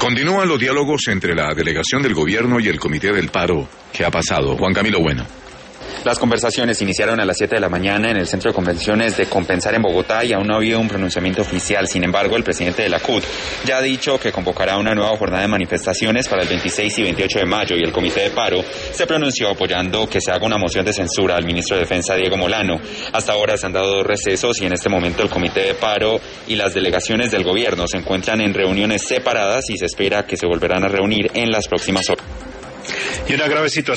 Continúan los diálogos entre la delegación del gobierno y el comité del paro. ¿Qué ha pasado? Juan Camilo Bueno. Las conversaciones iniciaron a las 7 de la mañana en el Centro de Convenciones de Compensar en Bogotá y aún no ha habido un pronunciamiento oficial. Sin embargo, el presidente de la CUT ya ha dicho que convocará una nueva jornada de manifestaciones para el 26 y 28 de mayo y el comité de paro se pronunció apoyando que se haga una moción de censura al ministro de Defensa, Diego Molano. Hasta ahora se han dado 2 recesos y en este momento el comité de paro y las delegaciones del gobierno se encuentran en reuniones separadas y se espera que se volverán a reunir en las próximas horas. Y una grave situación